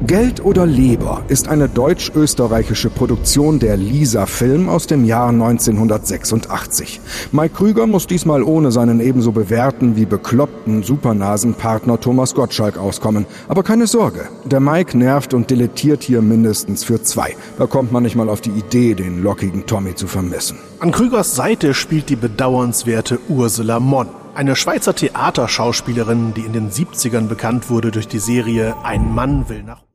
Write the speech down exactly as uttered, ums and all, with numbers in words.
Geld oder Leber ist eine deutsch-österreichische Produktion der Lisa Film aus dem Jahr neunzehnhundertsechsundachtzig. Mike Krüger muss diesmal ohne seinen ebenso bewährten wie bekloppten Supernasen-Partner Thomas Gottschalk auskommen. Aber keine Sorge, der Mike nervt und dilettiert hier mindestens für zwei. Da kommt man nicht mal auf die Idee, den lockigen Tommy zu vermissen. An Krügers Seite spielt die bedauernswerte Ursula Monn. Eine Schweizer Theaterschauspielerin, die in den siebzigern bekannt wurde durch die Serie Ein Mann will nach